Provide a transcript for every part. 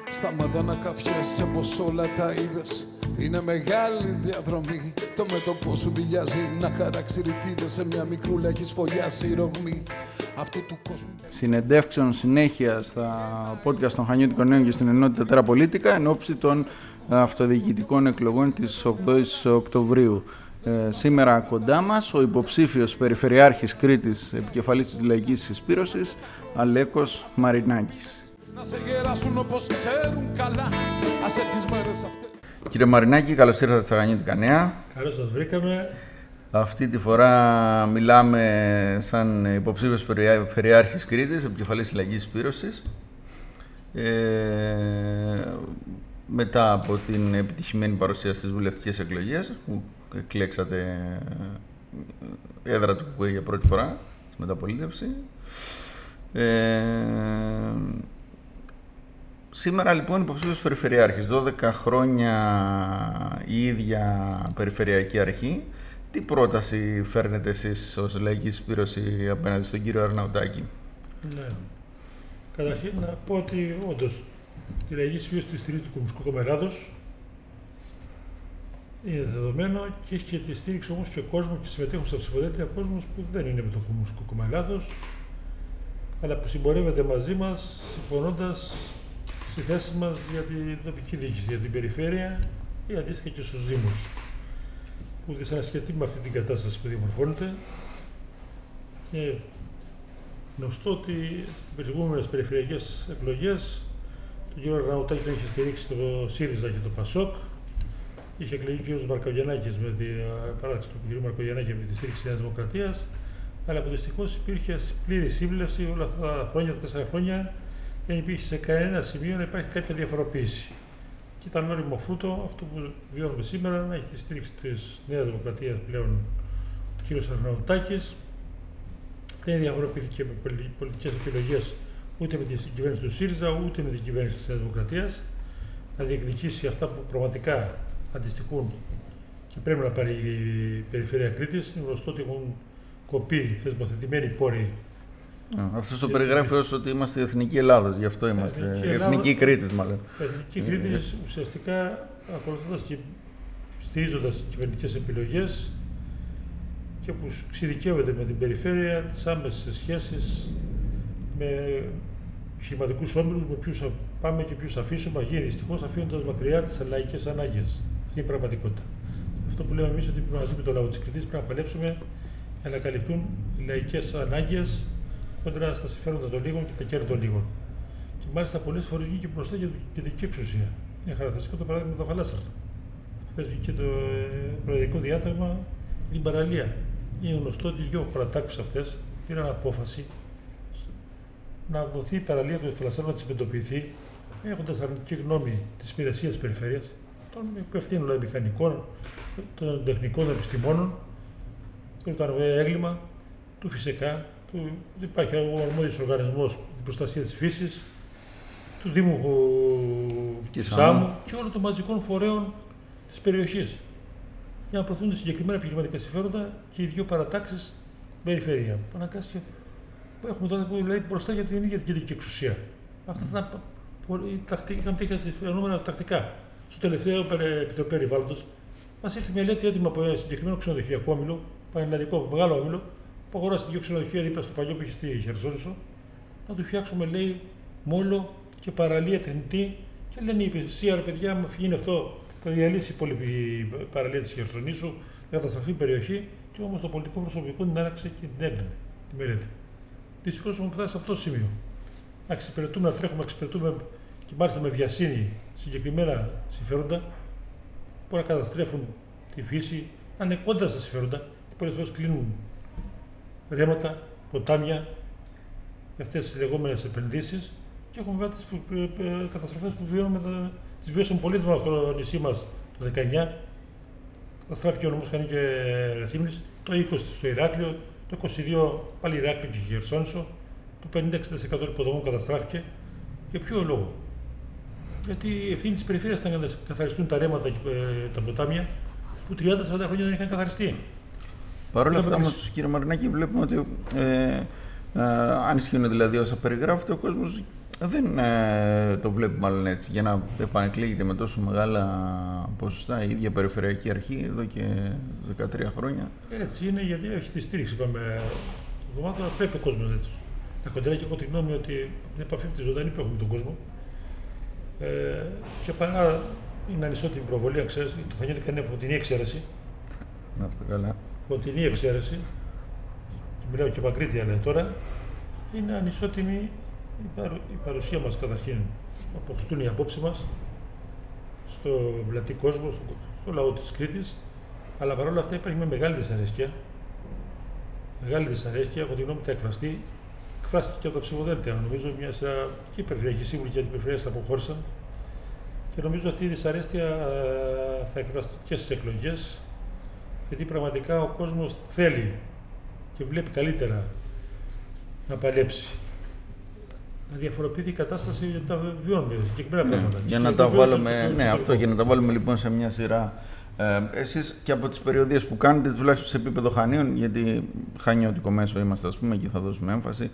Σταματά να καφιέσαι πως όλα τα είδες. Είναι μεγάλη διαδρομή. Το μέτωπο σου δηλιάζει να χαράξει ρητίδες. Σε μια μικρούλα έχεις φωλιάσει η ρογμή αυτού του κόσμου. Συνεντεύξεων συνέχεια στα podcast των Χανιώτικων Νέων και στην ενότητα Τεραπολίτικα εν ώψη των αυτοδιοικητικών εκλογών της 8ης Οκτωβρίου. Σήμερα κοντά μας ο υποψήφιος Περιφερειάρχης Κρήτης, επικεφαλής της Λαϊκής Συσπήρωσης, Αλέκος Μαρινάκης. Να σε γεράσουν όπως ξέρουν καλά. Άσε τις μέρες αυτές. Κύριε Μαρινάκη, καλώς ήρθατε στα Χανιώτικα Νέα. Καλώς σας βρήκαμε. Αυτή τη φορά μιλάμε σαν υποψήφιος Περιφερειάρχης Κρήτης, επικεφαλής της Λαϊκής Συσπήρωσης. Μετά από την επιτυχημένη παρουσία στις βουλευτικές εκλογές, που εκλέξατε έδρα του ΚΚΕ για πρώτη φορά, στη μεταπολίτευση. Σήμερα λοιπόν υποψήφιος Περιφερειάρχης, 12 χρόνια η ίδια Περιφερειακή Αρχή. Τι πρόταση φέρνετε εσείς ως Λαϊκή Συσπήρωση απέναντι στον κύριο Αρναουτάκη? Ναι. Καταρχήν να πω ότι όντως η Λαϊκή Συσπήρωση τη στηρίζει του Κομμουνιστικού Κόμμα Ελλάδος. Είναι δεδομένο και έχει και τη στήριξη όμως και κόσμο και συμμετέχουν στα ψηφοδέλτια κόσμος που δεν είναι με το Κομμουνιστικό Κόμμα Ελλάδος, αλλά που συμπορεύεται μαζί μας συμφωνώντας στη θέση μας για την τοπική διοίκηση, για την περιφέρεια ή αντίστοιχα και στους Δήμους, που δυσανασχετεί με αυτή την κατάσταση που διαμορφώνεται. Γνωστό ότι στις προηγούμενες περιφερειακές εκλογές τον κύριο Αρναουτάκη τον είχε στηρίξει το ΣΥΡΙΖΑ και το ΠΑΣΟΚ. Είχε εκλεγεί ο κ. Μαρκογιαννάκης με την παράταξη του κ. Μαρκογιαννάκη με τη στήριξη της Νέας Δημοκρατίας. Αλλά που δυστυχώς υπήρχε πλήρη σύμβλεψη όλα αυτά τα χρόνια, τα 4 χρόνια, δεν υπήρχε σε κανένα σημείο να υπάρχει κάποια διαφοροποίηση. Και ήταν όριμο φρούτο αυτό που βιώνουμε σήμερα, να έχει τη στήριξη της Νέας Δημοκρατίας πλέον ο κ. Αρναουτάκης. Δεν διαφοροποιήθηκε με πολιτικές επιλογές ούτε με την κυβέρνηση του ΣΥΡΙΖΑ ούτε με την κυβέρνηση της Νέας Δημοκρατίας. Να διεκδικήσει αυτά που πραγματικά αντιστοιχούν και πρέπει να πάρει η Περιφέρεια Κρήτης. Είναι γνωστό ότι έχουν κοπεί θεσμοθετημένοι πόροι. Αυτό το περιγράφει ως ότι είμαστε η Εθνική Ελλάδος, γι' αυτό είμαστε. Εθνική Κρήτης, μάλλον. Εθνική Κρήτης ουσιαστικά ακολουθώντας και στηρίζοντας κυβερνητικές επιλογές και που εξειδικεύεται με την περιφέρεια τις άμεσες σχέσεις με σχηματικούς όμιλους, με ποιους θα πάμε και ποιους θα αφήσουμε, δυστυχώς αφήνοντας μακριά τις λαϊκές ανάγκες. Αυτή είναι η πραγματικότητα. Αυτό που λέμε εμείς ότι μαζί με το λαό της Κρήτης πρέπει να παλέψουμε για να καλυπτούν οι λαϊκές ανάγκες κόντρα στα συμφέροντα των λίγων και τα κέρδη των λίγων. Και μάλιστα πολλές φορές βγήκε μπροστά και η κεντρική εξουσία. Είναι χαρακτηριστικό το παράδειγμα με τα Φαλάσσαρτα. Χθες βγήκε το προεδρικό διάταγμα για την παραλία. Είναι γνωστό ότι οι δύο παρατάξεις αυτές πήραν απόφαση να δοθεί η παραλία του Φαλασσάρων να της εντοπιθεί, έχοντας αρνητική γνώμη της υπηρεσίας της περιφέρειας, των υπευθύνων δηλαδή μηχανικών, των τεχνικών επιστημόνων, το ήταν έγκλημα του φυσικά, υπάρχει ο αρμόδιος οργανισμός για την προστασία της φύσης, του Δήμου Σάμου και όλων των μαζικών φορέων της περιοχής, για να προωθούν συγκεκριμένα επιχειρηματικά συμφέροντα και οι δύο παρατάξεις περιφέρεια. Που έχουμε τώρα που λέει μπροστά για την ίδια την κεντρική εξουσία. Αυτά είχαν τέτοια φαινόμενα τακτικά. Στο τελευταίο Επιτροπή Περιβάλλοντος μας ήρθε μελέτη έτοιμα από ένα συγκεκριμένο ξενοδοχειακό όμιλο, πανελλαδικό μεγάλο όμιλο, που αγοράσει δύο ξενοδοχεία δίπλα στο παλιό που είχε στη Χερσόνησο, να του φτιάξουμε, λέει, μόλο και παραλία τεχνητή. Και λένε η υπηρεσία, ρε παιδιά, μου γίνει αυτό, θα διαλύσει η υπόλοιπη παραλία της Χερσονήσου, θα καταστραφεί η περιοχή. Και όμως το πολιτικό προσωπικό την άραξε και την έκλεινε τη μελέτη. Δυστυχώς έχουμε φτάσει σε αυτό το σημείο. Να εξυπηρετούμε, να τρέχουμε, να εξυπηρετούμε και μάλιστα με βιασύνη συγκεκριμένα συμφέροντα που να καταστρέφουν τη φύση, να είναι κοντά στα συμφέροντα. Πολλές φορές κλείνουν ρέματα, ποτάμια για αυτές τις λεγόμενες επενδύσεις και έχουμε βέβαια τις καταστροφές που βιώνουμε, τις βιώσαμε πολύ στο νησί μας το 19. Καταστράφηκε ο νομός Χανί και Ρεθύμνης, το 20 στο Ηράκλειο, το 22 πάλι Ηράκλειο και Χερσόνησο, το 50-60% των υποδομών καταστράφηκε. Για ποιο λόγο? Γιατί η ευθύνη της περιφέρειας ήταν να καθαριστούν τα ρέματα και τα ποτάμια που 30-40 χρόνια δεν είχαν καθαριστεί. Παρ' όλα αυτά όμως, κύριε Μαρινάκη, βλέπουμε ότι αν ισχύουν δηλαδή όσα περιγράφεται, ο κόσμος Δεν το βλέπει μάλλον έτσι, για να επανεκλέγεται με τόσο μεγάλα ποσοστά η ίδια Περιφερειακή Αρχή εδώ και 13 χρόνια. Έτσι είναι, γιατί έχει τη στήριξη, είπαμε, το κομμάτι, αλλά πρέπει ο κόσμος να κοντράει, και έχω τη γνώμη ότι την επαφή τη ζωντανή που έχουμε με τον κόσμο. Και παρά είναι ανισότιμη προβολή, αν ξέρεις, το Χανιώτικα είναι φωτεινή εξαίρεση. Να είστε καλά. Φωτεινή εξαίρεση, και μιλάω και Παγκρίτια λέει τώρα, είναι ανισότιμη η παρουσία μας καταρχήν. Αποκτούν οι απόψεις μας στο πλατή κόσμο, στο λαό της Κρήτης, αλλά παρόλα αυτά υπάρχει μια μεγάλη δυσαρέσκεια. Μεγάλη δυσαρέσκεια, από τη γνώμη θα εκφραστεί. Εκφράστηκε και από τα ψηφοδέλτια. Νομίζω μια σειρά και οι περιφερειακοί σύμβουλοι και οι περιφερειές αποχώρησαν. Και νομίζω αυτή η δυσαρέσκεια θα εκφραστεί και στις εκλογές, γιατί πραγματικά ο κόσμος θέλει και βλέπει καλύτερα να παλέψει. Να διαφοροποιηθεί η κατάσταση, γιατί τα βιώνουμε συγκεκριμένα πράγματα. Για να τα βάλουμε, για να τα βάλουμε λοιπόν σε μια σειρά. Εσείς και από τις περιοδίες που κάνετε, τουλάχιστον σε επίπεδο Χανίων, γιατί χανιώτικο μέσο είμαστε, ας πούμε, εκεί θα δώσουμε έμφαση.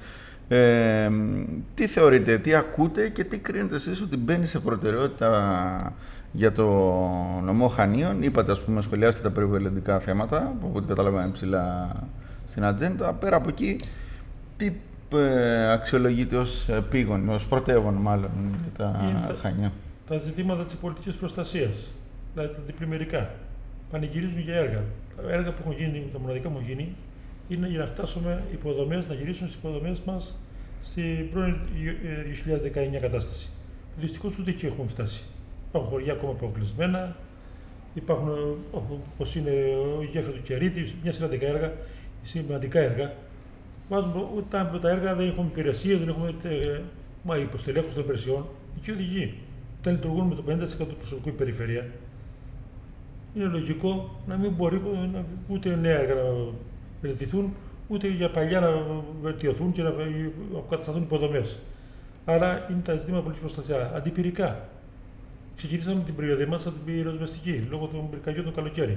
Τι θεωρείτε, τι ακούτε και τι κρίνετε εσείς ότι μπαίνει σε προτεραιότητα για το νομό Χανίων? Είπατε, ας πούμε, σχολιάστε τα περιβαλλοντικά θέματα, που από ό,τι καταλαβαίνουμε ψηλά στην ατζέντα. Πέρα από εκεί, τι αξιολογείται ως πήγον, ως πρωτεύον μάλλον για τα Χανιά? Τα ζητήματα της πολιτικής προστασίας, δηλαδή τα διπλημμυρικά, πανηγυρίζουν για έργα. Τα έργα που έχουν γίνει, τα μοναδικά που έχουν γίνει, είναι για να φτάσουμε υποδομές, να γυρίσουν στις υποδομές μας στην πρώην 2019 κατάσταση. Δυστυχώς ούτε εκεί έχουμε φτάσει. Υπάρχουν χωριά ακόμα αποκλεισμένα, υπάρχουν όπως είναι η γέφυρα του Κερίτη, μια σειρά έργα, σημαντικά έργα. Βάζουμε ούτε τα έργα, δεν έχουμε υπηρεσίες, δεν έχουμε υποστελέχωση των υπηρεσιών. Εκεί οδηγεί. Όταν λειτουργούν με το 50% του προσωπικού η περιφέρεια, είναι λογικό να μην μπορεί ούτε νέα έργα να βελτιωθούν, ούτε για παλιά να βελτιωθούν και να αποκατασταθούν υποδομές. Άρα είναι τα ζητήματα πολιτικής προστασίας. Αντιπυρικά. Ξεκινήσαμε την περιοδία μας από την πυροσβεστική, λόγω των πυρκαγιών το καλοκαίρι.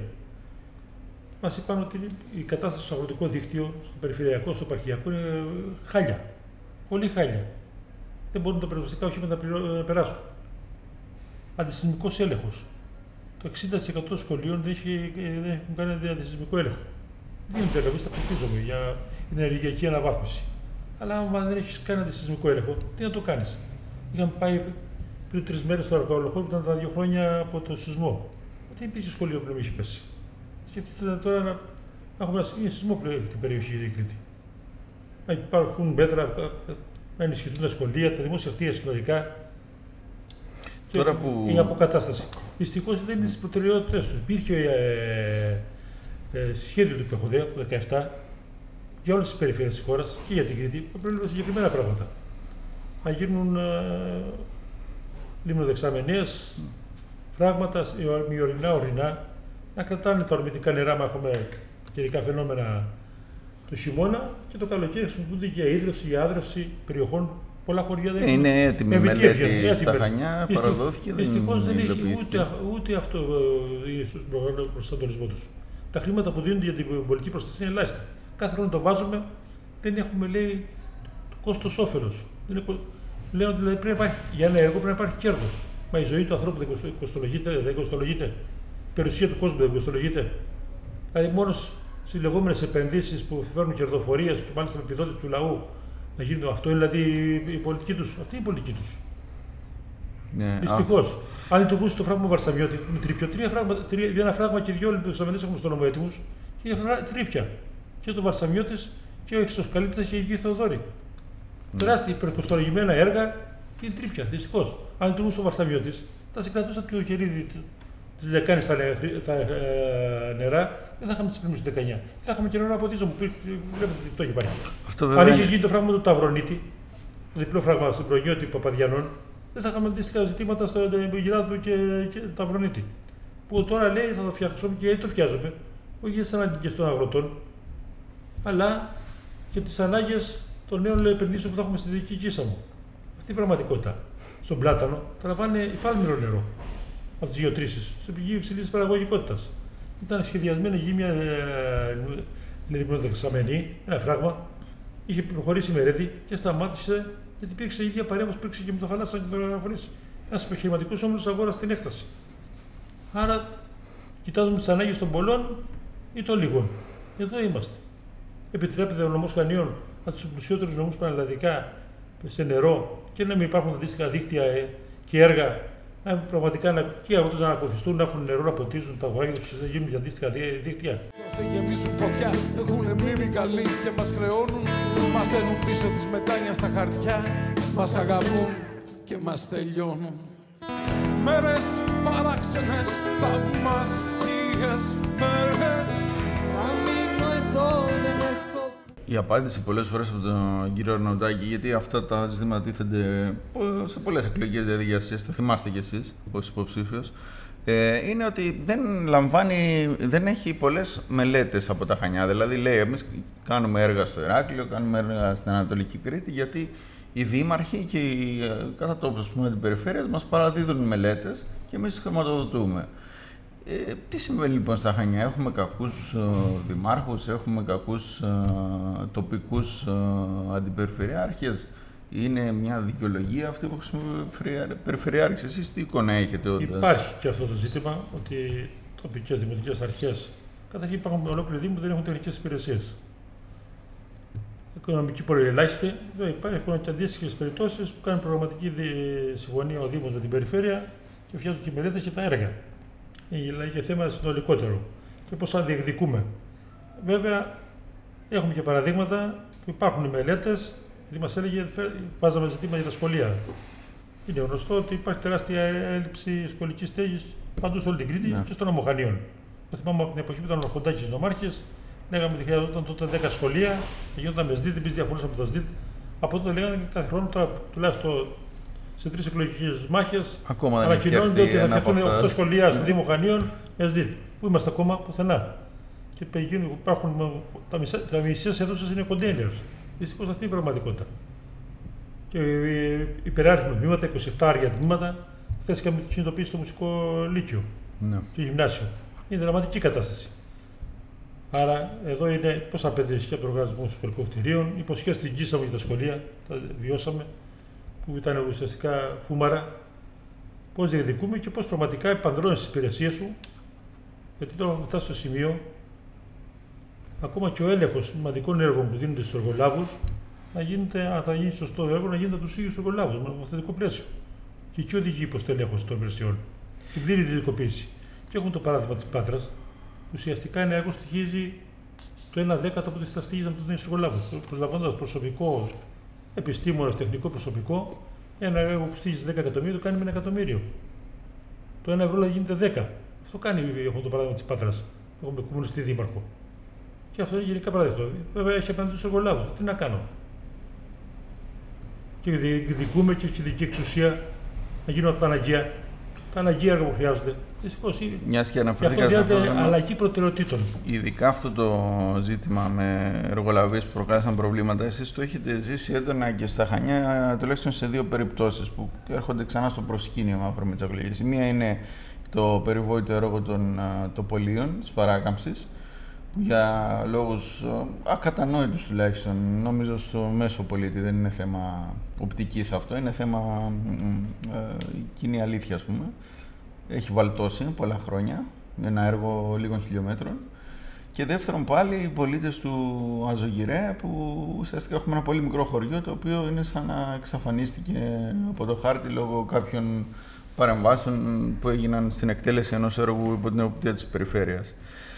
Μας είπαν ότι η κατάσταση στο αγροτικό δίκτυο, στο περιφερειακό, στο επαρχιακό είναι χάλια. Πολύ χάλια. Δεν μπορούν τα πυροσβεστικά οχήματα να περάσουν. Αντισυσμικός έλεγχος. Το 60% των σχολείων δεν έχουν κάνει αντισυσμικό έλεγχο. Δεν είναι το θα ψηφίζομαι για την ενεργειακή αναβάθμιση. Αλλά αν δεν έχει κάνει αντισυσμικό έλεγχο, τι να το κάνει? Είχαμε πάει πριν 3 μέρες στο Αρκαολοχώρι, που ήταν τα 2 χρόνια από το σεισμό. Δεν υπήρχε σχολείο που είχε πέσει. Σκεφτείτε τώρα να έχουμε ένα σεισμό που έχει την περιοχή η Κρήτη. Να υπάρχουν μέτρα, να ενισχυθούν τα σχολεία, τα δημόσια κτίρια συνολικά. Τώρα η αποκατάσταση. Δυστυχώς δεν είναι στις προτεραιότητες του. Υπήρχε σχέδιο του ΠΕΧΟΔΕ το 2017 για όλες τις περιφέρειες της χώρας και για την Κρήτη, που προβλέπουν συγκεκριμένα πράγματα. Να γίνουν λιμνοδεξαμενές, φράγματα μειωρινά, ορεινά, να κρατάνε τα ορμητικά νερά, μα έχουμε καιρικά φαινόμενα το χειμώνα, και το καλοκαίρι χρησιμοποιούνται για ίδρυυση, για άδρυυση περιοχών. Πολλά χωριά δεν είναι έτοιμη μελέτη στα Χανιά, παραδόθηκε. Δυστυχώς δεν έχει ούτε αυτό στον προσανατολισμό τους. Τα χρήματα που δίνονται για την πολιτική προστασία είναι ελάχιστα. Κάθε χρόνο το βάζουμε, δεν έχουμε, λέει, το κόστος-όφελος. Λέω ότι δηλαδή, για ένα έργο πρέπει να υπάρχει κέρδος. Μα η ζωή του ανθρώπου δεν κοστολογείται, η περιουσία του κόσμου δεν κοστολογείται. Δηλαδή, μόνο στις λεγόμενες επενδύσεις που φέρνουν κερδοφορίες και μάλιστα με επιδότηση του λαού, να γίνει αυτό, δηλαδή η πολιτική τους. Αυτή είναι η πολιτική τους. Ναι, δυστυχώς. Αν λειτουργούσε το φράγμα Βαρσαμιώτη, με τρίπιο, ένα φράγμα και 2 λιμπεξαμενές έχουμε στο νομό έτοιμους, και είναι τρίπια. Και το Βαρσαμιώτης και ο Εξωσκαλίτης και η Αγία Θεοδόρη. Τεράστια υπερκοστολογημένα έργα και είναι τρίπια. Δυστυχώς. Αν λειτουργούσε ο Βαρσαμιώτης, θα σε κρατούσαν το κερίδι τη λεκάνη στα νερά, δεν θα είχαμε τις πλημμύρες του 19. Θα είχαμε και νερό από τη ζωή που βλέπετε ότι το έχει πάει. Αν είχε γίνει το φράγμα του Ταυρονίτη, το διπλό φράγμα στην Προγιώτη Παπαδιανών, δεν θα είχαμε αντίστοιχα ζητήματα στο γυρά του και Ταυρονίτη. Που τώρα λέει θα το φτιάξουμε, και το φτιάζουμε, όχι για τις ανάγκες των αγροτών, αλλά και τις ανάγκες των νέων επενδύσεων που θα έχουμε στη δική Κίσαμο. Αυτή η πραγματικότητα. Στον Πλάτανο τραβάνε υφάλμηρο νερό από τις γεωτρήσεις, σε πηγή υψηλής παραγωγικότητας. Ήταν σχεδιασμένη για μια λιμνοδεξαμενή, ένα φράγμα, είχε προχωρήσει η μελέτη και σταμάτησε Γιατί υπήρξε η ίδια παρέμβαση που υπήρξε και με το θαλάσσια και το αεροπορικό. Ένας επιχειρηματικός όμιλος αγόρασε την έκταση. Άρα, κοιτάζουμε τις ανάγκες των πολλών ή των λίγων. Εδώ είμαστε. Επιτρέπεται ο νομός Χανίων από τους πλουσιότερους νομούς πανελλαδικά σε νερό και να μην υπάρχουν αντίστοιχα δίκτυα και έργα. Πραγματικά και οι αγρότες να ακολουθούν, να έχουν νερό να ποτίζουν, τα αγοράκια τους να γίνουν για αντίστοιχα δίκτυα. Σε γεμίσουν φωτιά, έχουνε μνήμη καλή και μας χρεώνουν. Μας στέλνουν πίσω τις μετάνια στα χαρτιά. Μας αγαπούν και μας τελειώνουν. Μέρες παράξενες, θαυμασίες μέρες. Θα μείνω εδώ, δεν έχω. Η απάντηση πολλές φορές από τον κύριο Αρναουτάκη, γιατί αυτά τα ζητήματα τίθενται σε πολλές εκλογικές διαδικασίες, τα θυμάστε κι εσείς ως υποψήφιος, είναι ότι δεν έχει πολλές μελέτες από τα Χανιά. Δηλαδή λέει, εμείς κάνουμε έργα στο Ηράκλειο, κάνουμε έργα στην Ανατολική Κρήτη, γιατί οι δήμαρχοι και κατά τόπους, ας πούμε, την περιφέρεια μας παραδίδουν μελέτες και εμείς τις χρηματοδοτούμε. Τι συμβαίνει λοιπόν στα Χανιά? Έχουμε κακούς δημάρχους, έχουμε κακούς τοπικούς αντιπεριφερειάρχες. Είναι μια δικαιολογία αυτή που χρησιμοποιεί περιφερειάρχης? Εσείς τι εικόνα έχετε? Υπάρχει και αυτό το ζήτημα ότι τοπικές δημοτικές αρχές, καταρχήν υπάρχουν ολόκληροι δήμοι που δεν έχουν τεχνικές υπηρεσίες. Οικονομική πορεία ελάχιστη. Υπάρχουν και αντίστοιχες περιπτώσεις που κάνουν προγραμματική συμφωνία ο Δήμος με την περιφέρεια και φτιάχνουν και μελέτες και τα έργα. Είναι και θέμα συνολικότερο και πώς θα διεκδικούμε. Βέβαια, έχουμε και παραδείγματα που υπάρχουν μελέτες, γιατί μας έλεγε βάζαμε ζητήματα για τα σχολεία. Είναι γνωστό ότι υπάρχει τεράστια έλλειψη σχολικής στέγης παντού σε όλη την Κρήτη και στον νομό Χανίων. Το θυμάμαι από την εποχή που ήταν ο Αρχοντάκης στις νομάρχες, λέγαμε ότι χρειαζόταν τότε 10 σχολεία, γινόταν με ΣΔΙΤ, εμείς διαφωνούσαμε με το ΣΔΙΤ. Από τότε λέγανε κάθε χρόνο, τώρα τουλάχιστον σε 3 εκλογικές μάχες, ανακοινώνεται ότι θα φτιαχτούν 8 σχολεία στο Δήμο Χανίων με ΣΔΙΤ. Πού είμαστε ακόμα? Πουθενά. Και υπάρχουν τα μισές αίθουσες είναι κοντέινερ. Δυστυχώς αυτή είναι η πραγματικότητα. Και υπεράριθμα τμήματα, 27 άρια τμήματα, χθες είχαμε κινητοποιήσει στο μουσικό λύκειο και γυμνάσιο. Είναι δραματική κατάσταση. Άρα, εδώ είναι πώς θα απαιτήσει και από τον οργανισμό σχολικών κτηρίων, υποσχέσεις την γύσαμε για τα σχολεία, τα βιώσαμε, που ήταν ουσιαστικά φούμαρα, πώς διεκδικούμε και πώς πραγματικά επανδρώνεις τις υπηρεσίες σου, γιατί τώρα φτάσει στο σημείο, ακόμα και ο έλεγχος σημαντικών έργων που δίνονται στους εργολάβους, να γίνεται, αν θα γίνει σωστό έργο, να γίνεται από τους ίδιους εργολάβους, με νομοθετικό πλαίσιο. Και εκεί οδηγεί η υποστέλεχος των υπηρεσιών, στην πλήρη ιδιωτικοποίηση. Και έχουμε το παράδειγμα της Πάτρας, που ουσιαστικά ένα έργο στοιχίζει το 1/10 από ό,τι θα στοιχίζει από τον εργολάβο. Προσλαμβάνοντας προσωπικό, επιστήμονας, τεχνικό προσωπικό, ένα έργο που στοιχίζει 10 εκατομμύρια το κάνει με 1 εκατομμύριο. Το 1 ευρώ γίνεται 10. Αυτό κάνει αυτό το παράδειγμα της Πάτρας, που έχουμε κομμουνιστή δήμαρχο. Και αυτό είναι γενικά παράδειγμα. Βέβαια έχει απέναντι τους εργολάβους. Τι να κάνω? Και διεκδικούμε και έχει δική εξουσία να γίνουν τα αναγκαία. Τα αναγκαία έργα που χρειάζονται. Δυστυχώς μιας και αναφερθήκα σε αυτό το θέμα, αλλαγή προτεραιοτήτων. ειδικά αυτό το ζήτημα με εργολαβίες που προκάλεσαν προβλήματα, εσείς το έχετε ζήσει έντονα και στα Χανιά, τουλάχιστον σε 2 περιπτώσεις που έρχονται ξανά στο προσκήνιο αύριο με τις εκλογές. Η μία είναι το περιβόητο έργο των τοπολίων, της παράκαμψης, που για λόγους ακατανόητους τουλάχιστον, νομίζω στο μέσο πολίτη, δεν είναι θέμα οπτικής αυτό, είναι θέμα κοινή αλήθεια, ας πούμε. Έχει βαλτώσει πολλά χρόνια, με ένα έργο λίγων χιλιόμετρων. Και δεύτερον πάλι οι πολίτες του Αζωγυρέ, που ουσιαστικά έχουμε ένα πολύ μικρό χωριό, το οποίο είναι σαν να εξαφανίστηκε από το χάρτη λόγω κάποιων παρεμβάσεων που έγιναν στην εκτέλεση ενός έργου υπό την εποπτεία της περιφέρειας.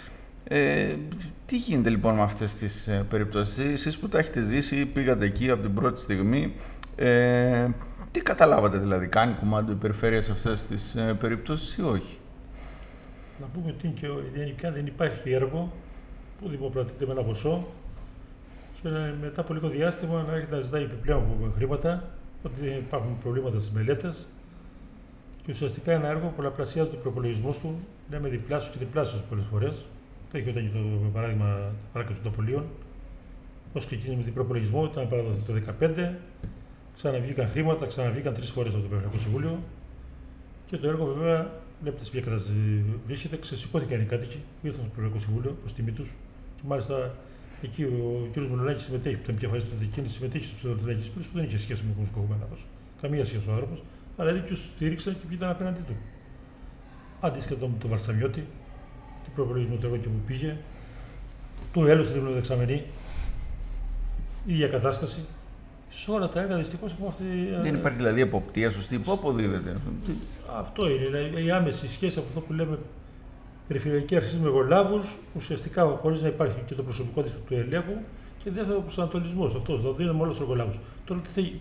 Τι γίνεται λοιπόν με αυτές τις περιπτώσεις? Εσείς που τα έχετε ζήσει, πήγατε εκεί από την πρώτη στιγμή, τι καταλάβατε δηλαδή? Κάνει κουμάντο η περιφέρεια σε αυτές τις περιπτώσεις ή όχι? Να πούμε ότι γενικά δεν υπάρχει έργο που δημοπρατείται με ένα ποσό και μετά από λίγο διάστημα να έρχεται να ζητάει επιπλέον χρήματα, ότι υπάρχουν προβλήματα στις μελέτες και ουσιαστικά ένα έργο πολλαπλασιάζει τον προπολογισμό του, λέμε διπλάσιο και διπλάσιο πολλές φορές. Το έχει όταν και το παράδειγμα παράκαμψη των τοπολίων. Πώς ξεκίνησε με την προπολογισμό, ήταν παράδειγμα το 2015, ξαναβγήκαν χρήματα, ξαναβγήκαν 3 φορές από το Περιφερειακό Συμβούλιο και το έργο βέβαια, βλέπετε σε ποια κατάσταση βρίσκεται, ξεσηκώθηκαν οι κάτοικοι, ήρθαν στο Περιφερειακό Συμβούλιο προς τιμή τους και μάλιστα εκεί ο κ. Μενολάκης συμμετέχει, που ήταν επικεφαλής του εκείνη, συμμετέχει στο ψευδοτελεγής που δεν είχε σχέση με τον Κομματικό. Καμία σχέση ο άνθρωπος, αλλά δηλαδή του στήριξαν και ήταν απέναντί του. Αντίστοιχα με τον Βαρσαμιώτη, την προπολογισμό του έργου και που πήγε, του έλωσε την δεξαμενή, η ίδια κατάσταση. Σε όλα τα έργα δυστυχώς έχουμε αυτή. Δεν υπάρχει δηλαδή εποπτεία σωστή που αποδίδεται. Αυτό είναι. Η άμεση σχέση από αυτό που λέμε περιφερειακή αρχή με εργολάβους, ουσιαστικά χωρίς να υπάρχει και το προσωπικό της του ελέγχου και δεύτερο προσανατολισμός. Αυτό το δίνουμε όλους τους εργολάβους. Τώρα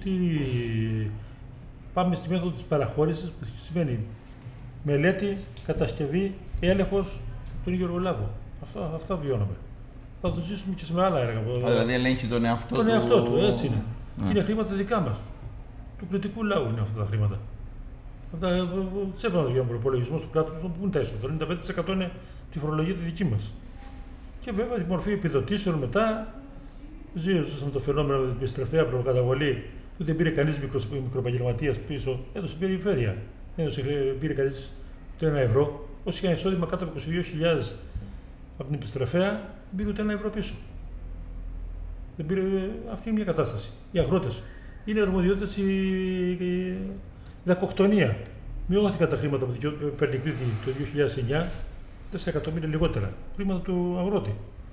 πάμε στη μέθοδο της παραχώρησης που σημαίνει μελέτη, κατασκευή, έλεγχος του ίδιου εργολάβου. Αυτά βιώνουμε. Θα το ζήσουμε και σε άλλα έργα. Δηλαδή ελέγχει τον εαυτό του. Τον εαυτό του, έτσι είναι. Και είναι χρήματα δικά μας. Του κριτικού λαού είναι αυτά τα χρήματα. Τι έπρεπε να βγαίνουν προπολογισμό του κράτους, που είναι τα έσοδα. Το 95% είναι τη φορολογία τη δική μας. Και βέβαια τη μορφή επιδοτήσεων μετά. Ζήσαμε το φαινόμενο με την επιστρεφτέα προκαταβολή που δεν πήρε κανείς μικροεπαγγελματίας πίσω, έδωσε περιφέρεια. Πήρε κανείς το 1 ευρώ. Όσοι είχαν εισόδημα κάτω από 22.000 από την επιστρεφέα, δεν πήρε ούτε 1 ευρώ πίσω. Δεν πήρε, αυτή είναι μια κατάσταση. Οι αγρότες. Είναι αρμοδιότητες η δακοκτονία. Μειώθηκαν τα χρήματα που παίρνει η Κρήτη το 2009, 4 εκατομμύρια λιγότερα. Χρήματα του αγρότη.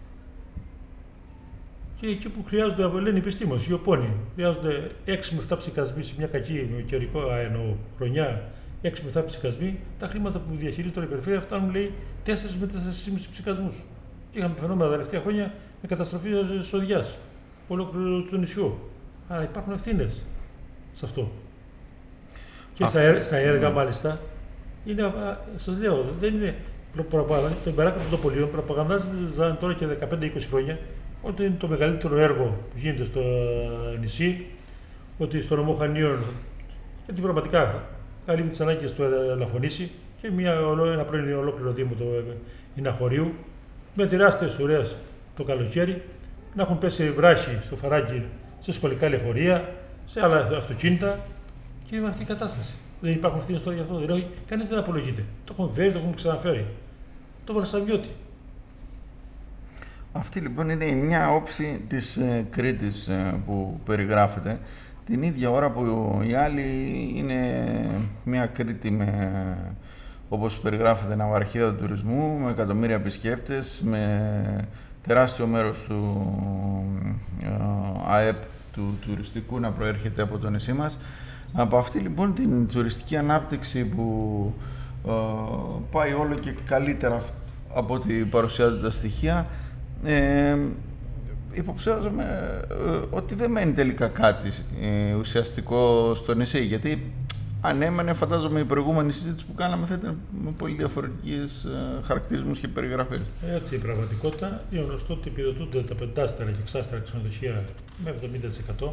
Και εκεί που χρειάζονται, λένε οι επιστήμονες, οι οπόνοι, χρειάζονται 6 με 7 ψυχασμοί σε μια κακή καιρικό χρονιά, 6 με 7 ψυχασμοί, τα χρήματα που διαχειρίζεται η περιφέρεια φτάνουν, λέει, 4 με 4,5 ψυχασμούς. Και είχαμε φαινόμενα τα τελευταία χρόνια με καταστροφή σοδιάς, ολόκληρο του νησιού. Άρα υπάρχουν ευθύνες σε αυτό. Και στα έργα, μάλιστα, είναι, σας λέω, δεν είναι το υπεράκριση των πολίων, προπαγανδάζαν τώρα και 15-20 χρόνια ότι είναι το μεγαλύτερο έργο που γίνεται στο νησί, ότι στο νομό Χανίων, γιατί πραγματικά καλύπτει τις ανάγκες του Ελαφωνήσι και ένα πρώην ολόκληρο δήμο του Ιναχωρίου, με τεράστιες ουρές το καλοκαίρι, να έχουν πέσει βράχοι στο Φαράγγι σε σχολικά λεωφορεία, σε άλλα αυτοκίνητα και είναι αυτή η κατάσταση. Δεν υπάρχουν ευθύνες τώρα για αυτό. Δηλαδή, κανείς δεν απολογείται. Το έχουμε φέρει, το έχουμε ξαναφέρει. Το Βαρσαμιώτη. Αυτή λοιπόν είναι η μια όψη της Κρήτης που περιγράφεται. Την ίδια ώρα που η άλλη είναι μια Κρήτη με, όπως περιγράφεται, ναυαρχίδα του τουρισμού, με εκατομμύρια επισκέπτες, με τεράστιο μέρος του ΑΕΠ του τουριστικού να προέρχεται από το νησί μας. Από αυτή λοιπόν την τουριστική ανάπτυξη που πάει όλο και καλύτερα από ό,τι παρουσιάζονται τα στοιχεία, υποψιάζομαι ότι δεν μένει τελικά κάτι ουσιαστικό στο νησί, γιατί αν έμενε, φαντάζομαι η προηγούμενη συζήτηση που κάναμε θα ήταν με πολύ διαφορετικές χαρακτηρισμούς και περιγραφές. Έτσι, η πραγματικότητα είναι γνωστό ότι επιδοτούνται τα πεντάστερα και εξάστερα ξενοδοχεία με 70%.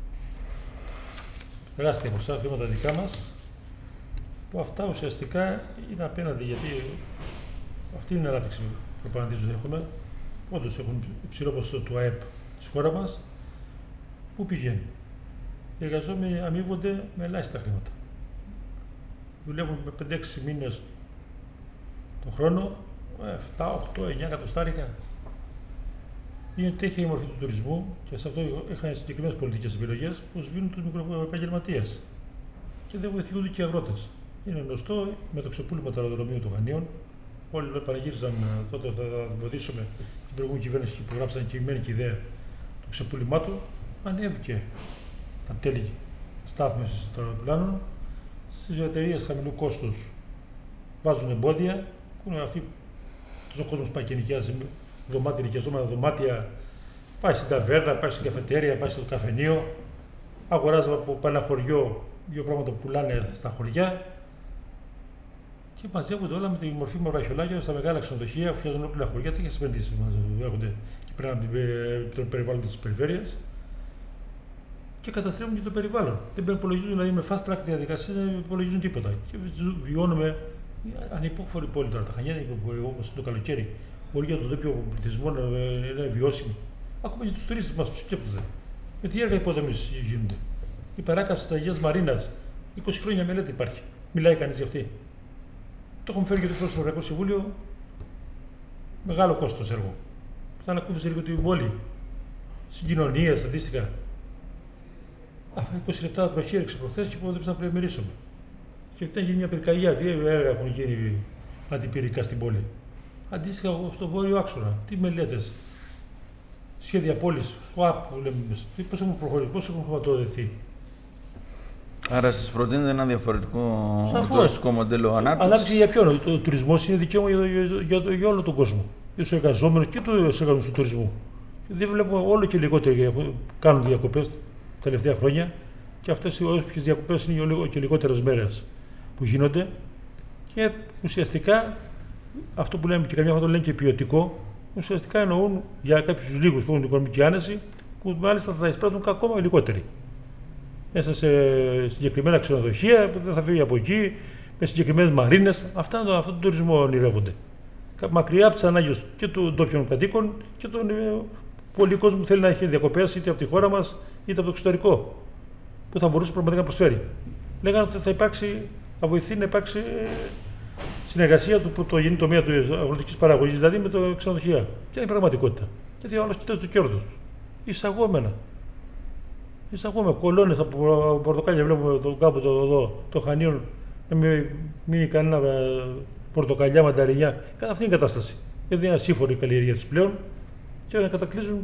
Τεράστια ποσά, χρήματα δικά μας, που αυτά ουσιαστικά είναι απέναντι, γιατί αυτή είναι η ανάπτυξη που προπαγανδίζονται έχουμε. Όντως έχουν υψηλό ποσοστό του ΑΕΠ της χώρας μας. Πού πηγαίνει? Οι εργαζόμενοι αμείβονται με ελάχιστα χρήματα. Δουλεύουν με 5-6 μήνες τον χρόνο, 7, 8, 9 εκατοστάρικα. Είναι τέτοια η μορφή του τουρισμού και σε αυτό είχαν συγκεκριμένες πολιτικές επιλογές που σβήνουν τους μικροεπαγγελματίες και δεν βοηθούνται και οι αγρότες. Είναι γνωστό με το ξεπούλημα του αεροδρομίου των Χανίων. Όλοι πανηγύριζαν τότε θα βοηθήσουμε την προηγούμενη κυβέρνηση που γράψαν και η μένικη ιδέα του ξεπούλημά του. Ανέβηκε τα τέλη στάθμισης των αεροπλάνων. Στις εταιρείες χαμηλού κόστους βάζουν εμπόδια. Ο κόσμος πάει και νοικιάζει δωμάτια, νοικιαζόμενα δωμάτια. Πάει στην ταβέρνα, πάει στην καφετέρια, πάει στο καφενείο. Αγοράζει από ένα χωριό δύο πράγματα που πουλάνε στα χωριά. Και μαζεύονται όλα με τη μορφή μορραχιολάκια στα μεγάλα ξενοδοχεία, φτιάχνουν ολόκληρα χωριά. Τέτοιες επενδύσεις που έρχονται και πέραν από το περιβάλλον της περιφέρειας. Και καταστρέφουν και το περιβάλλον. Δεν υπολογίζουν, δηλαδή με fast track διαδικασία, δεν υπολογίζουν τίποτα. Και βιώνουμε ανυπόφορη πόλη τώρα. Τα Χανιά, όπως το καλοκαίρι, μπορεί για τον τόπιο πληθυσμό να είναι βιώσιμο. Ακόμα και τους τουρίστες μας σκέπτονται. Με τι έργα υποδομής γίνονται. Η παράκαψη της Αγίας Μαρίνας, 20 χρόνια μελέτη υπάρχει. Μιλάει κανείς για αυτή. Το έχουμε φέρει και στο Ευρωπαϊκό Συμβούλιο. Μεγάλο κόστος έργο. Θα ανακούφισε λίγο την πόλη. συγκοινωνίας, αντίστοιχα. 20 λεπτά βροχή έριξε προχθές και είπαμε να πρέπει να μυρίσουμε. Και ήταν γίνει μια πυρκαγιά, 2 έργα έχουν γίνει αντιπυρικά στην πόλη. Αντίστοιχα στο βόρειο άξονα, τι μελέτες, σχέδια πόλης, ΣΟΑΠ που λέμε, πώς έχουν προχωρήσει, πώς έχουν χρηματοδοτηθεί. Άρα σας προτείνετε ένα διαφορετικό τουριστικό μοντέλο ανάπτυξης. Ανάπτυξη για ποιον? Ο τουρισμός είναι δικαίωμα για όλο τον κόσμο. Για τους εργαζόμενους και τους εργαζόμενους του τουρισμού. Δεν βλέπουμε όλο και λιγότεροι κάνουν διακοπές τα τελευταία χρόνια και αυτές οι όποιες διακοπές είναι όλο και λιγότερες μέρες που γίνονται και ουσιαστικά αυτό που λέμε και καμιά φορά το λένε και ποιοτικό, ουσιαστικά εννοούν για κάποιους λίγους που έχουν την οικονομική άνεση που μάλιστα θα εισπράττουν ακόμα λιγότεροι. Μέσα σε συγκεκριμένα ξενοδοχεία που δεν θα φύγει από εκεί, με συγκεκριμένες μαρίνες. Αυτόν τον τουρισμό ονειρεύονται. Μακριά από τις ανάγκες και των ντόπιων κατοίκων και των πολλοί κόσμοι που θέλει να έχει διακοπές είτε από τη χώρα μας είτε από το εξωτερικό. Που θα μπορούσε πραγματικά να προσφέρει. Λέγανε ότι θα βοηθεί να υπάρξει συνεργασία του το γίνει τομέα τη αγροτικής παραγωγής, δηλαδή με το ξενοδοχεία. Και είναι η πραγματικότητα. Γιατί ο άλλος κοιτάζει το κέρδος του. Εισαγόμενα. Κολόνες από πορτοκάλια, βλέπουμε τον κάμπο το Χανίων, να μην μείνει κανένα πορτοκαλιά, μανταρινιά. Αυτή είναι η κατάσταση. Γιατί είναι ασύμφορη η καλλιέργεια της πλέον και να κατακλείζουν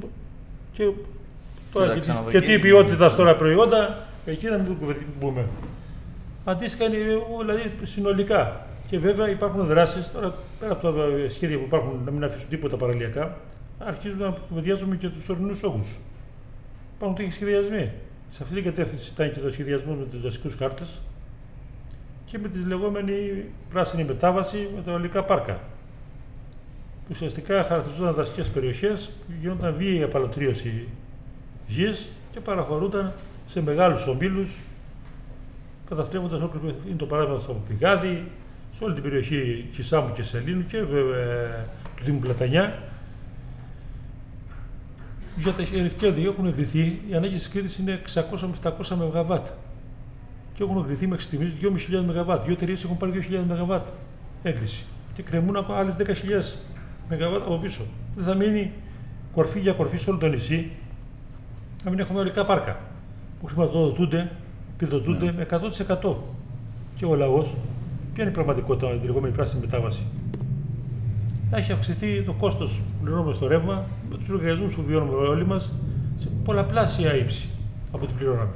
και τι ποιότητα τώρα προϊόντα, εκεί να μην πούμε. Αντίστοιχα είναι δηλαδή συνολικά. Και βέβαια υπάρχουν δράσεις, τώρα πέρα από τα σχέδια που υπάρχουν να μην αφήσουν τίποτα παραλιακά, αρχίζουν να κουβεντιάζουμε και τους ορεινούς όγκους. Υπάρχουν τέτοιοι σχεδιασμοί. Σε αυτή την κατεύθυνση ήταν και το σχεδιασμό με τους δασικούς χάρτες και με τη λεγόμενη πράσινη μετάβαση με τα αιωλικά πάρκα. Που ουσιαστικά χαρακτηριζόταν δασικές περιοχές που γινόταν βίαιη απαλωτρίωση γης και παραχωρούνταν σε μεγάλους ομίλους, καταστρέφοντας όλο το παράδειγμα στο Πηγάδι, σε όλη την περιοχή Χυσάμου και Σελήνου και του Δήμου Πλατανιά. Για τα ηλεκτρικά έχουν εγκριθεί, οι ανάγκες της Κρήτης είναι 600 με 700 ΜΒ. Και έχουν εγκριθεί μέχρι στιγμής 2.500 ΜΒ. Δύο εταιρείες έχουν πάρει 2.000 ΜΒ έγκριση. Και κρεμούν ακόμα άλλες 10.000 ΜΒ από πίσω. Δεν θα μείνει κορφή για κορφή σε όλο το νησί, να μην έχουμε αιωλικά πάρκα που χρηματοδοτούνται, επιδοτούνται με 100%. Και ο λαός, ποια είναι η πραγματικότητα με τη λεγόμενη πράσινη μετάβαση? Έχει αυξηθεί το κόστος που πληρώνουμε στο ρεύμα, με τους λογαριασμούς που βιώνουμε όλοι μας, σε πολλαπλάσια ύψη από ό,τι πληρώναμε.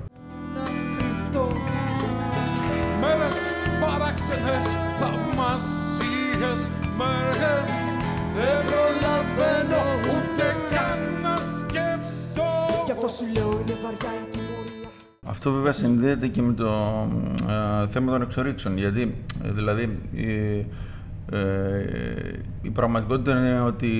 Μέρες παράξενες, θαυμασίες μέρες, δεν προλαβαίνω ούτε καν να σκεφτώ. Γι' αυτό σου λέω είναι βαριά η τιμωρία. Αυτό βέβαια συνδέεται και με το θέμα των εξορίξεων, γιατί δηλαδή η πραγματικότητα είναι ότι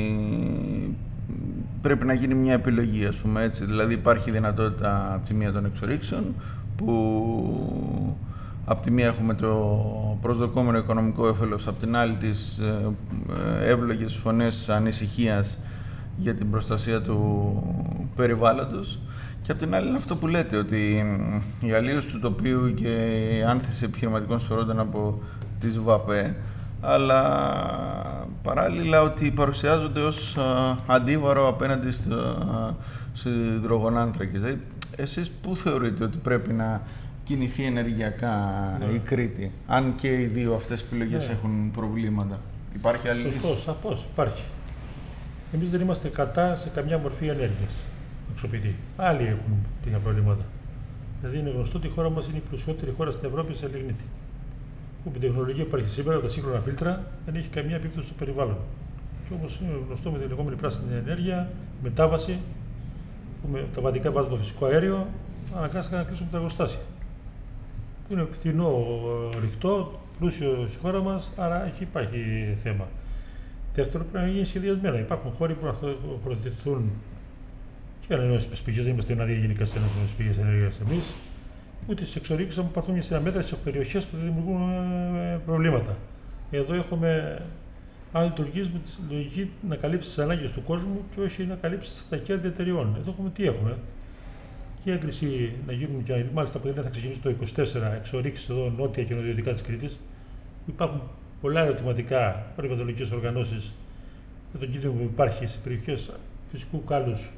πρέπει να γίνει μια επιλογή, ας πούμε έτσι. Δηλαδή υπάρχει δυνατότητα από τη μία των εξορίξεων, που από τη μία έχουμε το προσδοκόμενο οικονομικό όφελος, από την άλλη τις εύλογες φωνές ανησυχίας για την προστασία του περιβάλλοντος, και από την άλλη είναι αυτό που λέτε, ότι η αλλίωση του τοπίου και η άνθηση επιχειρηματικών σφαιρόταν από τις ΒΑΠΕ, αλλά παράλληλα ότι παρουσιάζονται ως αντίβαρο απέναντι στους υδρογονάνθρακες. Εσείς πού θεωρείτε ότι πρέπει να κινηθεί ενεργειακά η Κρήτη, αν και οι δύο αυτές επιλογές έχουν προβλήματα? Υπάρχει άλλη λύση? Σαφώς υπάρχει. Εμείς δεν είμαστε κατά σε καμιά μορφή ενέργειας εξοπλιστική. Άλλοι έχουν τέτοια προβλήματα. Δηλαδή είναι γνωστό ότι η χώρα μας είναι η πλουσιότερη χώρα στην Ευρώπη σε λιγνίτη. Που η τεχνολογία που υπάρχει σήμερα, τα σύγχρονα φίλτρα, δεν έχει καμία επίπτωση στο περιβάλλον. Και όμως είναι γνωστό με τη λεγόμενη πράσινη ενέργεια, μετάβαση, που με τα βατικά βάζουν το φυσικό αέριο, αναγκάστηκαν να κλείσουν τα εργοστάσια. Που είναι φτηνό, ρηχτό, πλούσιο στη χώρα μας, άρα εκεί υπάρχει θέμα. Δεύτερο, πρέπει να γίνει σχεδιασμένα. Υπάρχουν χώροι που να προτεθούν και ανανεώσιμες πηγές, δεν είμαστε άδεια γενικά σε ανανεώσιμες πηγές ενέργειας εμείς. Ούτε στις εξορίξεις θα υπάρχουν μια σειρά μέτρα σε περιοχές που δημιουργούν προβλήματα. Εδώ έχουμε αν λειτουργείς με τη λογική να καλύψεις τις ανάγκες του κόσμου και όχι να καλύψεις τα κέρδη εταιριών. Εδώ έχουμε τι έχουμε. Και έγκριση να γίνουν και μάλιστα από την θα ξεκινήσει το 2024 εξορίξεις εδώ νότια και νοτιοδυτικά της Κρήτης. Υπάρχουν πολλά ερωτηματικά περιβαλλοντικές οργανώσεις για τον κίνδυνο που υπάρχει σε περιοχές φυσικού κάλους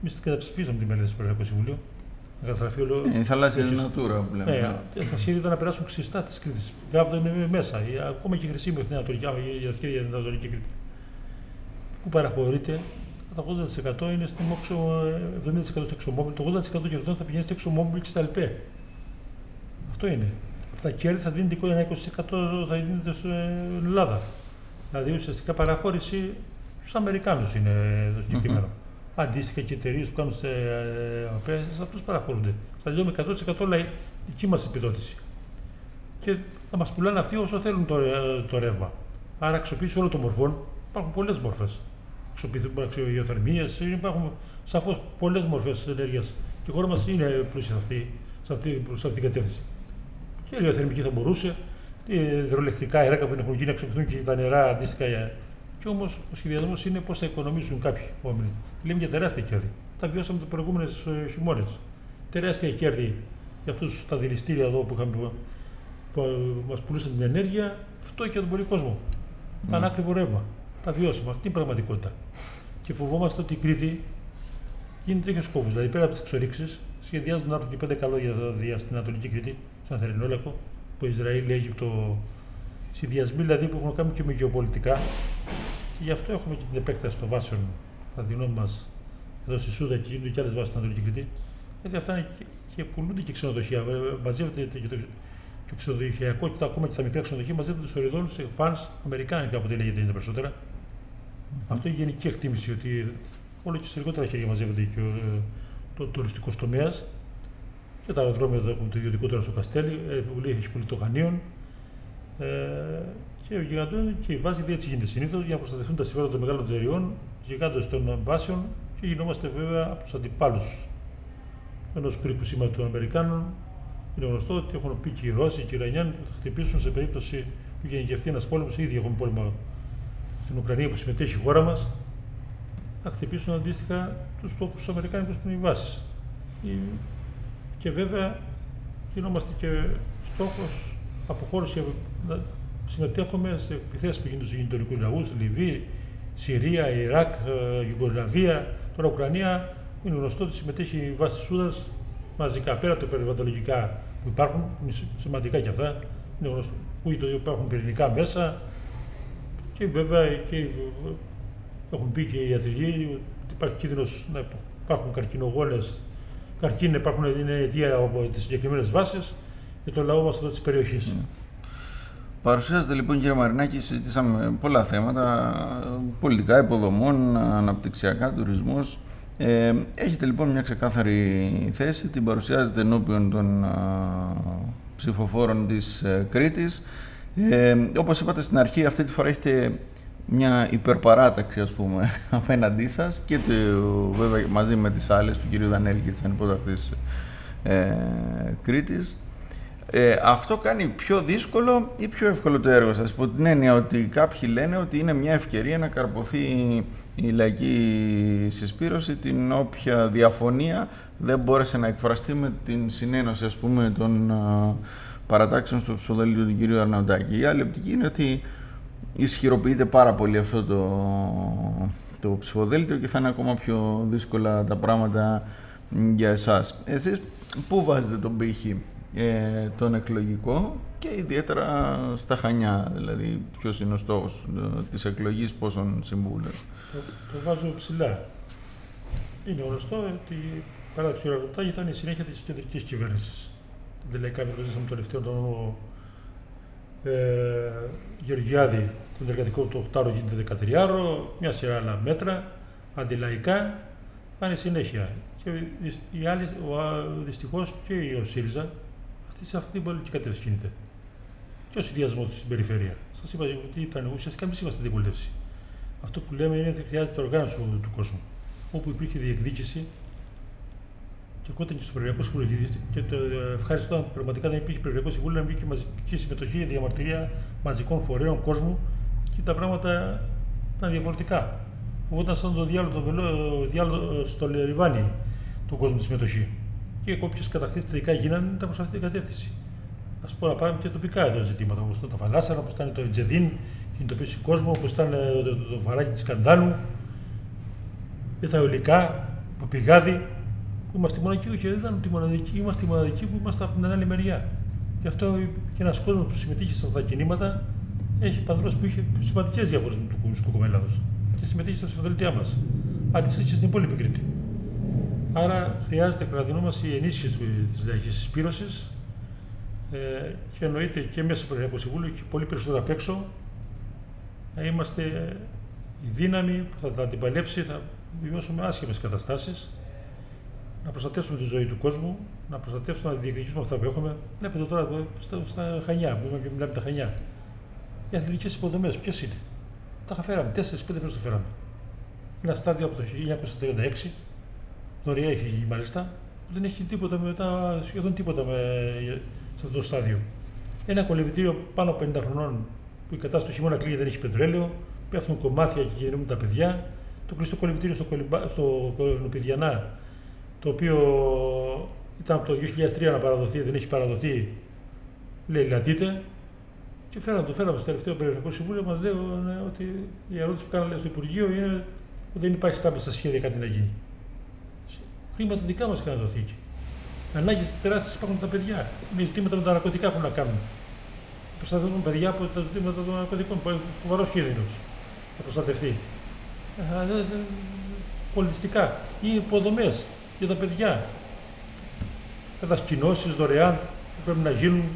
Εμείς καταψηφίσαμε τη μελέτη στο Περιφερειακό Συμβούλιο. Να καταστραφεί όλο. Η θαλάσσια Natura που λέμε. Ναι, τα σχέδια ήταν να περάσουν ξυστά τη Κρήτη. Γάβδο είναι μέσα. Ακόμα και η Χρυσή μέχρι την Ανατολική, για τα σχέδια για την Ανατολική Κρήτη. Που παραχωρείται, κατά 80% είναι στην όξο, 70% στο εξωμόμπιλ, το 80% κερδών θα πηγαίνει στο εξωμόμπιλ και στα ΕΛΠΕ. Αυτό είναι. Από τα κέρδη θα δίνεται ένα 20% θα δίνεται στην Ελλάδα. Δηλαδή ουσιαστικά παραχώρηση στους Αμερικάνους είναι το συγκεκριμένο. Αντίστοιχα και οι εταιρείες που κάνουν σε ΑΠΕ, σε αυτούς παραχωρούνται. Θα λέω με 100% δική μας επιδότηση. Και θα μας πουλάνε αυτοί όσο θέλουν το ρεύμα. Άρα αξιοποίηση όλων των μορφών. Υπάρχουν πολλές μορφές. Γεωθερμίες, υπάρχουν σαφώς πολλές μορφές ενέργειας. Και η χώρα μας είναι πλούσια σε αυτή την κατεύθυνση. Και η γεωθερμική θα μπορούσε, υδροελεκτρικά έργα που έχουν γίνει να αξιοποιηθούν και τα νερά αντίστοιχα. Και όμως ο σχεδιασμός είναι πώς θα οικονομήσουν κάποιοι επόμενοι. Λέμε για τεράστια κέρδη. Τα βιώσαμε τους προηγούμενους χειμώνες. Τεράστια κέρδη για αυτούς τα δηληστήρια εδώ που μας πουλούσαν την ενέργεια, φτώχεια για τον πολύ κόσμο. Πανάκριβο ρεύμα. Τα βιώσαμε. Αυτή είναι η πραγματικότητα. Και φοβόμαστε ότι η Κρήτη γίνεται τέτοιο κόβο. Δηλαδή πέρα από τις εξορίξεις, σχεδιάζουν να έρθουν και 5 καλώδια στην Ανατολική Κρήτη, σαν Θερινόλακο, που Ισραήλ, Αίγυπτο. Συνδυασμοί δηλαδή που έχουν να κάνουν και με γεωπολιτικά. Και γι' αυτό έχουμε και την επέκταση των βάσεων αδεινών μας εδώ στη Σούδα και γίνονται και άλλες βάσεις στην Ανατολική Κρήτη. Γιατί αυτά είναι και πουλούνται και ξενοδοχεία. Μαζεύεται και το ξενοδοχειακό και ακόμα και τα μικρά ξενοδοχεία μαζεύονται στο οριδόν σε φανς αμερικάνικα από ό,τι λέγεται είναι περισσότερα. Αυτό είναι η γενική εκτίμηση ότι όλο και σε λιγότερα χέρια μαζεύεται και το τουριστικό τομέα. Και τα αεροδρόμια εδώ έχουμε το ιδιωτικό τώρα στο Καστέλι, που έχει πουλήσει το Χανίων. Και ο γιγαντών και η βάση έτσι γίνεται συνήθως για να προστατευτούν τα συμφέροντα των μεγάλων εταιριών, γιγάντες των βάσεων και γινόμαστε βέβαια από τους αντιπάλους ενός κρίκου σήμα των Αμερικάνων. Είναι γνωστό ότι έχουν πει και οι Ρώσοι και οι Ιρανιάνοι ότι θα χτυπήσουν σε περίπτωση που γενικευτεί ένας πόλεμος. Ήδη έχουμε πόλεμο στην Ουκρανία που συμμετέχει η χώρα μας. Θα χτυπήσουν αντίστοιχα τους στόχους του Αμερικάνικους που είναι οι βάσεις. Και βέβαια γινόμαστε και στόχος αποχώρηση. Συμμετέχουμε σε επιθέσεις που γίνονται στους γειτονικούς λαούς, στη Λιβύη, Συρία, Ιράκ, Ιουγκοσλαβία. Τώρα Ουκρανία είναι γνωστό ότι συμμετέχει η βάση της Σούδας μαζικά πέρα από τα περιβαλλοντολογικά που υπάρχουν, που είναι σημαντικά και αυτά. Είναι γνωστό που υπάρχουν πυρηνικά μέσα και βέβαια και έχουν πει και οι ιατρικοί ότι υπάρχει κίνδυνος να υπάρχουν καρκινογόνες. Καρκίνοι είναι αιτία από τις συγκεκριμένες βάσεις για το λαό μας εδώ της περιοχής. Παρουσιάζεται λοιπόν, κύριε Μαρινάκη, συζητήσαμε πολλά θέματα, πολιτικά, υποδομών, αναπτυξιακά, τουρισμός. Έχετε λοιπόν μια ξεκάθαρη θέση, την παρουσιάζετε ενώπιον των ψηφοφόρων της Κρήτης. Όπως είπατε στην αρχή, αυτή τη φορά έχετε μια υπερπαράταξη, ας πούμε, απέναντί σας και βέβαια μαζί με τις άλλες του κυρίου Δανέλη και της ανυπότακτης Κρήτης. Αυτό κάνει πιο δύσκολο ή πιο εύκολο το έργο σας, υπό την έννοια ότι κάποιοι λένε ότι είναι μια ευκαιρία να καρποθεί η λαϊκή συσπήρωση, την όποια διαφωνία δεν μπόρεσε να εκφραστεί με την συνένωση, ας πούμε, των παρατάξεων στο ψηφοδέλτιο του κυρίου Αρναουτάκη. Η άλλη οπτική είναι ότι ισχυροποιείται πάρα πολύ αυτό το ψηφοδέλτιο και θα είναι ακόμα πιο δύσκολα τα πράγματα για εσάς. Εσείς πού βάζετε τον πύχη τον εκλογικό και ιδιαίτερα στα Χανιά, δηλαδή ποιος είναι ο στόχος της εκλογής πόσων συμβούλων? Το βάζω ψηλά. Είναι γνωστό ότι η παράδοξη του Αρναουτάκη θα είναι η συνέχεια της κεντρικής κυβέρνησης. Την λαϊκά που ζήσαμε το τελευταίο τον Γεωργιάδη, τον εργατικό του 8ωρο γίνεται 13ωρο, μια σειρά άλλα μέτρα, αντιλαϊκά, θα είναι συνέχεια. Και οι άλλοι, δυστυχώς και ο ΣΥΡΙΖΑ, σε αυτή την πολιτική κατεύθυνση κινείται. Και ο συνδυασμός του στην περιφέρεια. Σας είπα ότι ήταν ουσιαστικά εμείς είμαστε αντιπολίτευση. Αυτό που λέμε είναι ότι χρειάζεται οργάνωση του κόσμου. Όπου υπήρχε διεκδίκηση, και εγώ ήταν και στο Περιφερειακό Συμβούλιο. Και το ευχάριστο ήταν πραγματικά να υπήρχε Περιφερειακό Συμβούλιο, να μπει και μαζική συμμετοχή για διαμαρτυρία μαζικών φορέων κόσμου και τα πράγματα ήταν διαφορετικά. Φοβόταν σαν το διάλογο στο Λιβάνι τον κόσμο τη συμμετοχή. Και όποιες κατακτήσεις τελικά γίνανε ήταν προς αυτή την κατεύθυνση. Ας πω να πάρουμε και τοπικά εδώ ζητήματα, όπως ήταν τα Βαλάσσαρα, όπως ήταν το Εντζεδίν, κινητοποίηση κόσμο, όπως ήταν το βαράκι της Σκανδάλου, και τα υλικά, από πηγάδι, που είμαστε μοναδικοί, και δεν ήταν ότι μοναδικοί, είμαστε οι μοναδικοί που είμαστε από την άλλη μεριά. Γι' αυτό και ένας κόσμος που συμμετείχε σε αυτά τα κινήματα έχει παντρός που είχε σημαντικές διαφορές με του Κομμουνιστικού Κομμέλαδος και συμμετείχε στα ψηφοδέλτια μας. Αντίστοιχα και στην υπόλοιπη Κρήτη. Άρα χρειάζεται κατά τη γνώμη μας η ενίσχυση της λαϊκής συσπήρωσης και εννοείται και μέσα στο Περιφερειακό Συμβούλιο και πολύ περισσότερο απ' έξω να είμαστε η δύναμη που θα τα αντιπαλέψει, θα βιώσουμε άσχημες καταστάσεις, να προστατεύσουμε τη ζωή του κόσμου, να προστατεύσουμε, να διεκδικήσουμε αυτά που έχουμε. Βλέπετε τώρα στα Χανιά, που μιλάμε τα Χανιά. Οι αθλητικές υποδομές, ποιες είναι? Τα φέραμε, 4-5 φορές το φέραμε. Ένα στάδιο από το 1936, δωρεά έχει μάλιστα, που δεν έχει τίποτα μετά, σχεδόν τίποτα σε αυτό το στάδιο. Ένα κολυβητήριο πάνω από 50 χρονών, που η κατάσταση του χειμώνα κλείνει, δεν έχει πετρέλαιο, πέφτουν κομμάτια και κινδυνεύουν τα παιδιά. Το κλειστό κολυβητήριο στο Νοπηδιανά, το οποίο ήταν από το 2003 να παραδοθεί, δεν έχει παραδοθεί, λέει λατείτε. Και το φέραμε στο τελευταίο Περιφερειακό Συμβούλιο, μας λέει ότι η ερώτηση που κάναμε στο Υπουργείο είναι ότι δεν υπάρχει στα σχέδια κάτι να γίνει. Χρήματα δικά μας είχαν δοθεί εκεί. Ανάγκες τεράστιες υπάρχουν τα παιδιά. Με ζητήματα με τα ναρκωτικά που να κάνουν. Προστατεύουν παιδιά από τα ζητήματα των ναρκωτικών, που έχει σοβαρός κίνδυνος να προστατευτεί. Πολιτιστικά ή υποδομές για τα παιδιά. Κατασκηνώσεις δωρεάν που πρέπει να γίνουν.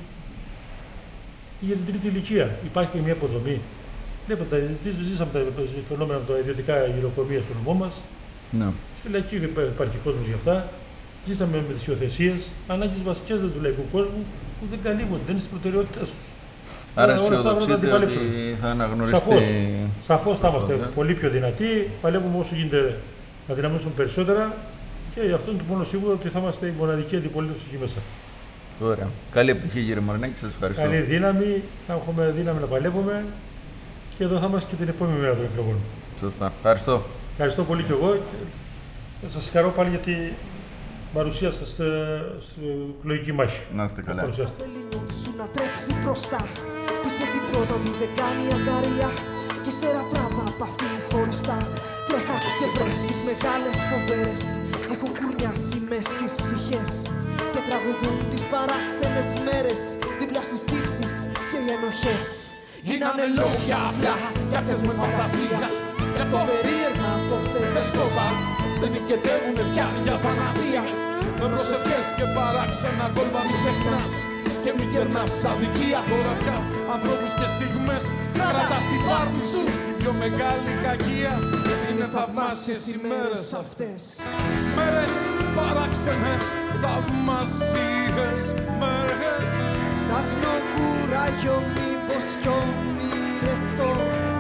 Για την τρίτη ηλικία υπάρχει και μια υποδομή. Βλέπετε, ζήσαμε τα φαινόμενα με τα ιδιωτικά γυροκομεία στο νομό μας. Ναι. Στη λαϊκή υπάρχει κόσμος για αυτά. Ζήσαμε με τις υιοθεσίες, ανάγκες βασικές του λαϊκού κόσμου που δεν καλύπτονται, δεν είναι στις προτεραιότητες. Άρα αισιοδοξείτε ότι θα αναγνωριστεί. Σαφώς θα είμαστε πολύ πιο δυνατοί. Παλεύουμε όσο γίνεται να δυναμώσουμε περισσότερα και γι' αυτό είναι το μόνο σίγουρο ότι θα είμαστε η μοναδική αντιπολίτευση εκεί μέσα. Ωραία. Καλή επιτυχία, κύριε Μαρινάκη, σας ευχαριστώ. Καλή δύναμη, θα έχουμε δύναμη να παλεύουμε και εδώ θα είμαστε και την επόμενη μέρα των εκλογών. Σωστά. Ευχαριστώ. Ευχαριστώ πολύ κι εγώ. Θα σας συγχαρώ πάλι για την παρουσία σας στην εκλογική μάχη. Να είστε καλά. Θέλει νιώτη σου να τρέξει μπροστά. Πείσε την πρώτα ότι δεν κάνει αγκαρία. Και ύστερα τράβα απ' αυτήν χωριστά. Τρέχα και βρες τις μεγάλες φοβέρες. Έχουν κουρνιάσει μες στις ψυχές. Και τραγουδούν τις παράξενες μέρες. Δίπλα στις τύψεις και οι ενοχές. Γίνανε λόγια απλά κι αυτές με φαντασία. Γι' αυτό περίεργα απόψε δεν στο πα. Δεν νικετεύουνε πια για θανασία. Με προσευχές και παράξενα κόλπα μη ξεχνάς. Και μη κερνάς αδικία. Τώρα πια ανθρώπους και στιγμές κρατάς στην πάρτι σου. Την πιο μεγάλη κακία είναι θαυμάσιες οι μέρες αυτές. Μέρες παράξενες, θαυμασίες μέρες. Ψάχνω κουράγιο μήπως κι ονειρευτώ.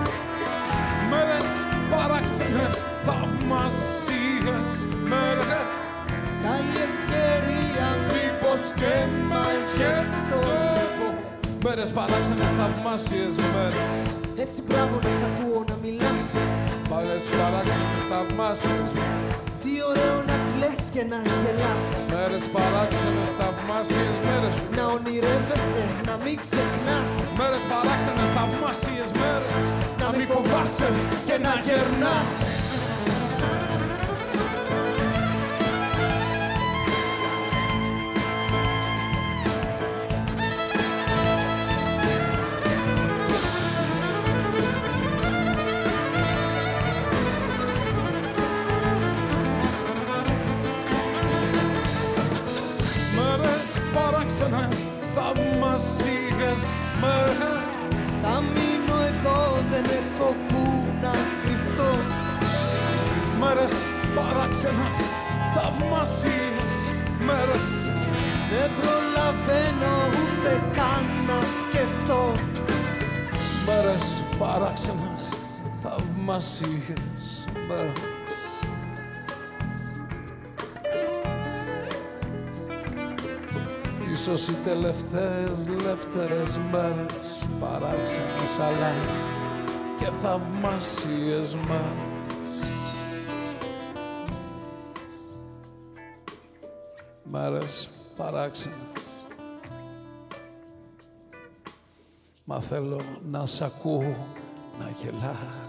Μέρες παράξενες, θαυμασίες μέρες. Καλή ευκαιρία μήπως και μαγευτώ. Μέρες παράξενες, θαυμάσιες μέρες. Έτσι μπράβο να σ' ακούω να μιλάς. Μέρες παράξενες, θαυμάσιες μέρες. Τι ωραίο να κλαις και να γελάς. Μέρες παράξενες, θαυμάσιες μέρες σου. Να ονειρεύεσαι, να μην ξεχνάς. Μέρες παράξενες, θαυμάσιες μέρες. Να μη φοβάσαι και να γερνάς. Θαυμασίες μέρες. Θα μείνω εδώ, δεν έχω που να κρυφτώ. Μέρες παράξενες, θαυμασίες μέρες. Δεν προλαβαίνω ούτε καν να σκεφτώ. Μέρες παράξενες, θαυμασίες μέρες. Ίσως οι τελευταίες λεύτερες μέρες παράξενες αλλά και θαυμασίες μέρες. Μέρες παράξενες. Μα θέλω να σ' ακούω να γελάς.